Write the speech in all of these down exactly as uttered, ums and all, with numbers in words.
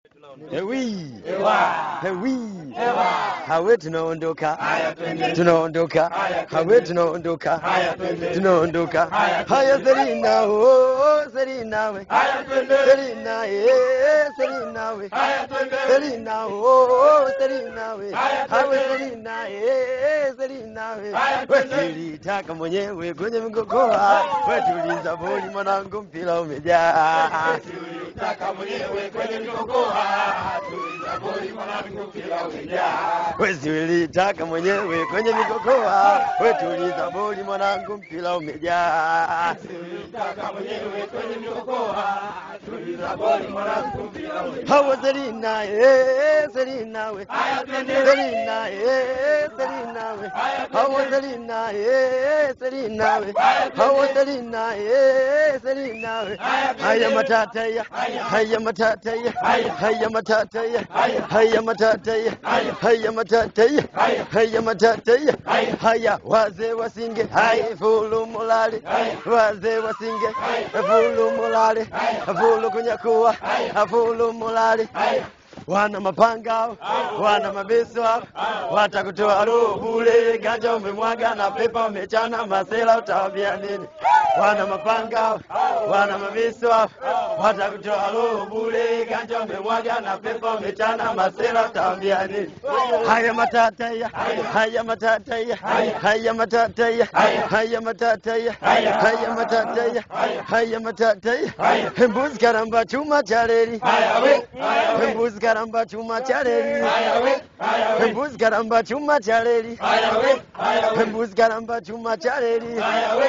Ewi, ewi, hawe tunaondoka, tunaondoka, hawe tunaondoka, tunaondoka. Haya Selina, oh Selina we, Selina, eh Selina we, Selina, oh Selina we, hawe Selina, eh Selina we. Wewe taka mwenyewe kwenye mikokoa, wewe tuliza boli mwanangu mpira umejaa. Taka mwenyewe kwenye mikokoa, tuliza boli mwanangu mpira umejaa. Wezi ulitaka mwenyewe kwenye mikokoa, we tuliza boli mwanangu mpira umejaa. Wezi ulitaka mwenyewe kwenye mikokoa, tuliza boli mwanangu mpira umejaa. Hawa Selina, eh Selina we, Haya twende. Selina, eh Selina we, hawa Selina, eh Selina we, hawa Selina, eh Selina we. Haya matata ya, haya matata ya, haya matata ya, haya matata ya, haya matata ya, haya matata ya, haya wazee wasinge, haya fulu mulale, wazee wasinge, fulu mulale, fulu kunyakuwa, fulu mulale. Wana mapanga, wana mabeso, watakutoa roho bure, ganja umemwaga na pepa umechana, masela utawambia nini? Wana mapanga, wana mabeso, watakutoa roho bure, ganja umemwaga na pepa umechana, masela utawambia nini? Haya matata ya, haya matata ya, haya matata ya, haya matata ya, haya matata ya, haya matata ya. Mbuzi karamba chuma chareri, mbuzi karamba chuma chareri, mbuzi karamba chuma chareri, mbuzi karamba chuma chareri.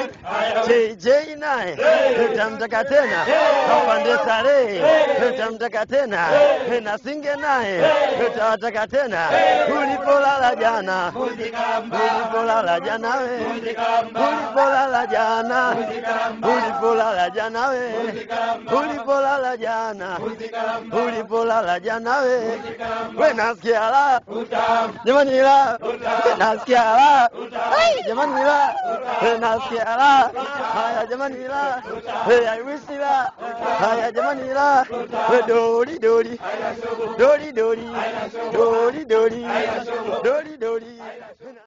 J J naye tutamtaka tena, kapande sare tutamtaka tena, na singe naye tutawataka tena. Ulipolala jana, ulipolala jana we, ulipolala jana, ulipolala jana we, ulipolala jana, ulipolala jana we. We nasikia la, jamani la, nasikia la, jamani la, nasikia la, haya jamani la, I wish la, haya jamani la, dori dori, dori dori, dori dori, dori